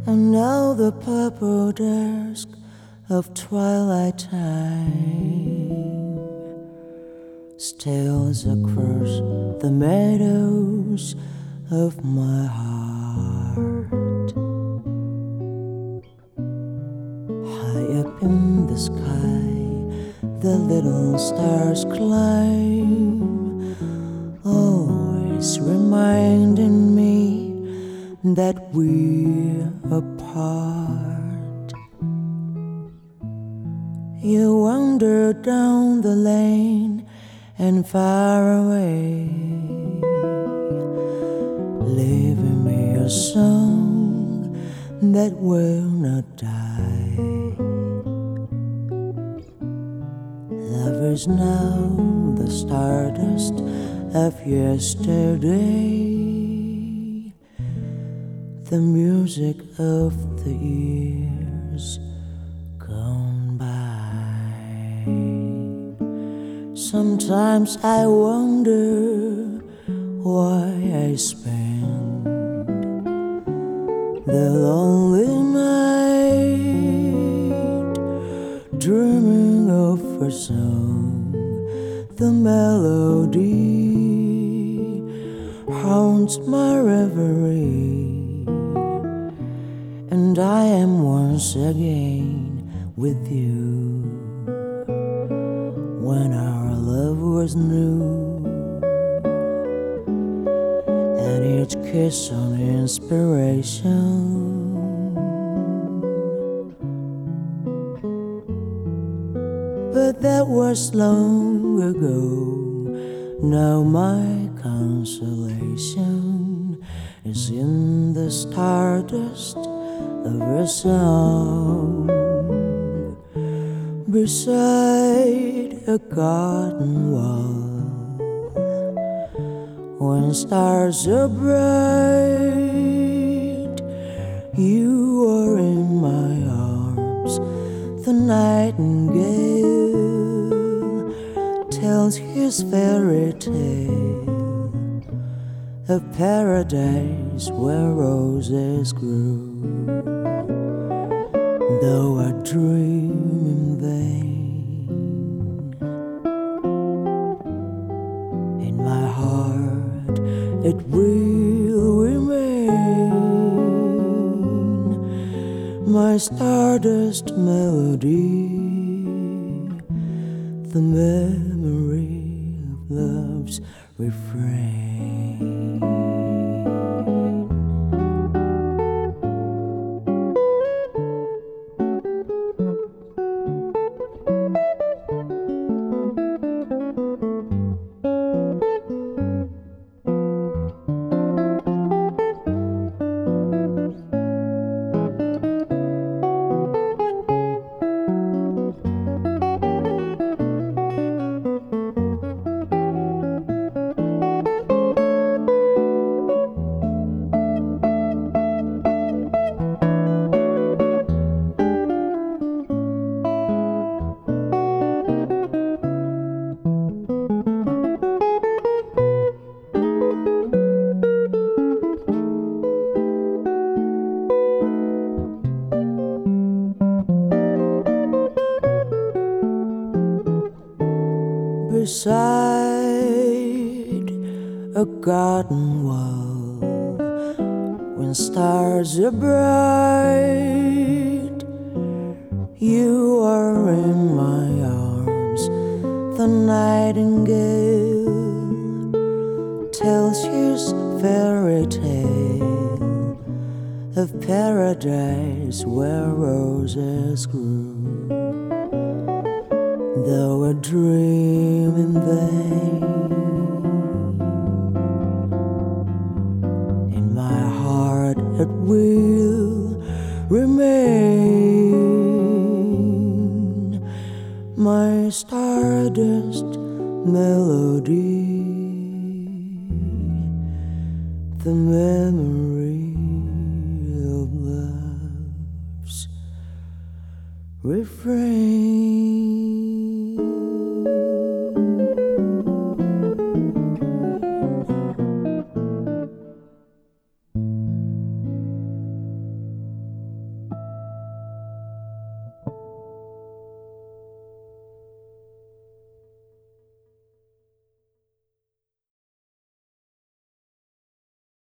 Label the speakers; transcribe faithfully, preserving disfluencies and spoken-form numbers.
Speaker 1: And now the purple dusk of twilight time steals across the meadows of my heart. High up in the sky, the little stars climb, always reminding me that we're apart. You wander down the lane and far away, leaving me a song that will not die. Love is now the stardust of yesterday, the music of the years gone by. Sometimes I wonder why I spend the lonely night dreaming of a song. The melody haunts my reverie, and I am once again with you when our love was new, and each kiss an inspiration. But that was long ago. Now my consolation is in the stardust of a song beside a garden wall. When stars are bright, you are in my arms. The nightingale tells his fairy tale of paradise where roses grew. Though I dream in vain, in my heart it will remain, my stardust melody, the memory of love's refrain. Beside a garden wall, when stars are bright, you are in my arms. The nightingale tells his fairy tale of paradise where roses grew. Though I dream in vain, in my heart it will remain, my stardust melody, the memory of love's refrain.